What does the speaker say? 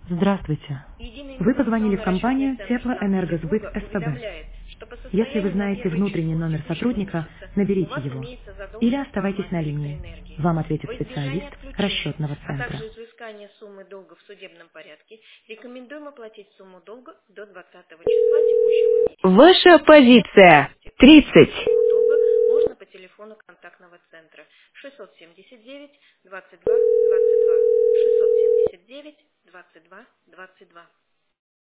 Здравствуйте. Единый Вы позвонили в информационно расчетный компанию центр Теплоэнергосбыт Санкт-Петербурга СПБ. уведомляет, что по Если вы состоянию на знаете первое внутренний число номер текущего сотрудника, месяца у наберите вас его. имеется Или задолженность по оставайтесь на оплате линии. электроэнергии. Вам ответит Во избежание специалист отключения, расчетного а центра. также изыскания суммы долга в судебном порядке, рекомендуем оплатить сумму долга до 20 числа текущего месяца. Ваша Для позиция подробностей по оплате 30. суммы долга можно по телефону контактного центра 679 22 22 679 22 22.